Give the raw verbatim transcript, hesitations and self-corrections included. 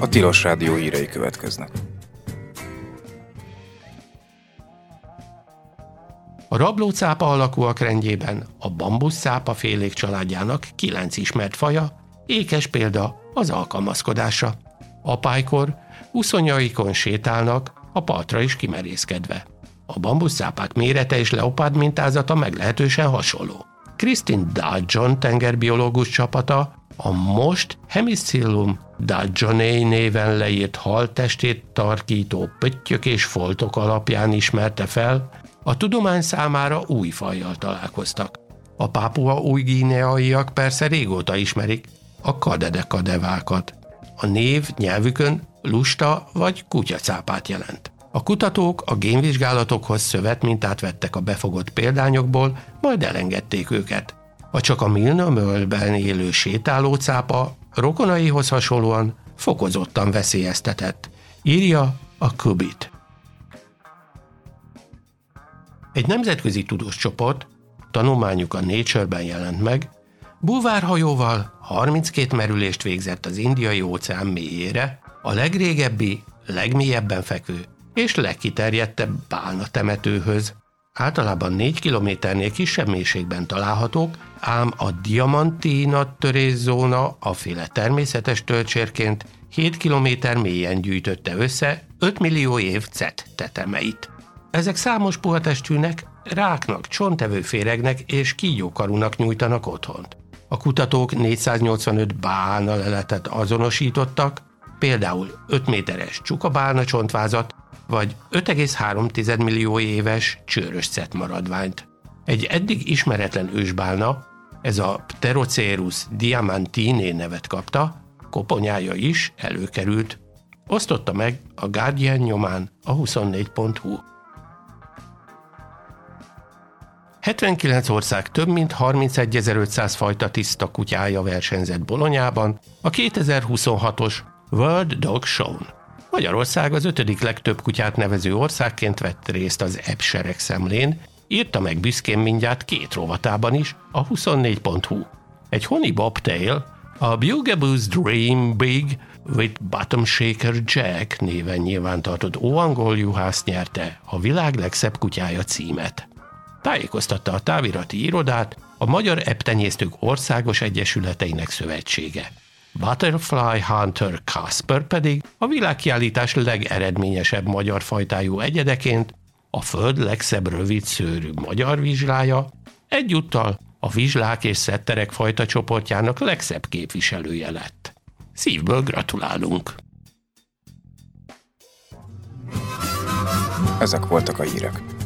Tilos Rádió hírei következnek. A rablócápa alakúak rendjében a bambuszcápa félék családjának kilenc ismert faja, ékes példa az alkalmazkodásra. Apálykor uszonyaikon sétálnak, a partra is kimerészkedve. A bambuszcápák mérete és leopárd mintázata meglehetősen hasonló. Christine Dudgeon tengerbiológus csapata a most Hemicillum dudgeonei néven leírt haltestét tarkító pöttyök és foltok alapján ismerte fel, a tudomány számára új fajjal találkoztak. A pápua új-guineaiak persze régóta ismerik a kadedekadevákat. A név nyelvükön lusta vagy kutyacápát jelent. A kutatók a génvizsgálatokhoz szövetmintát vettek a befogott példányokból, majd elengedték őket. A csak a Milne-Möllben élő sétálócápa rokonaihoz hasonlóan fokozottan veszélyeztetett, írja a Kubit. Egy nemzetközi tudós csoport, tanulmányuk a Nature-ben jelent meg, bulvárhajóval harminckét merülést végzett az Indiai óceán mélyére, a legrégebbi, legmélyebben fekvő és legkiterjedtebb bálna temetőhöz. Általában négy kilométernél kisebb mélységben találhatók, ám a Diamantina törészóna aféle természetes tölcsérként hét kilométer mélyen gyűjtötte össze öt millió év cett tetemeit. Ezek számos puhatestűnek, ráknak, csontevő féregnek és kígyókarúnak nyújtanak otthont. A kutatók négyszáznyolcvanöt bálna leletet azonosítottak, például öt méteres csukabálna csontvázat, vagy öt egész három millió éves csőrös cett maradványt. Egy eddig ismeretlen ősbálna, ez a Pterocerus diamantinae nevet kapta, koponyája is előkerült. Osztotta meg a Guardian nyomán a huszonnégy pont hu. hetvenkilenc ország több mint harmincegyezer-ötszáz fajta tiszta kutyája versenyzett Bolonyában a kétezer-huszonhatos World Dog Show-n. Magyarország az ötödik legtöbb kutyát nevező országként vett részt az E B S seregszemlén, írta meg büszkén mindjárt két rovatában is a huszonnégy pont hu. Egy Honey Bobtail, a Bugaboo's Dream Big with Bottom Shaker Jack néven nyilvántartott óangol juhász nyerte a világ legszebb kutyája címet. Tájékoztatta a távirati irodát a Magyar Eptenyésztők Országos Egyesületeinek Szövetsége. Butterfly Hunter Kasper pedig a világkiállítás legeredményesebb magyar fajtájú egyedeként a föld legszebb rövidszőrű magyar vizslája, egyúttal a vizslák és szetterek fajta csoportjának legszebb képviselője lett. Szívből gratulálunk! Ezek voltak a hírek.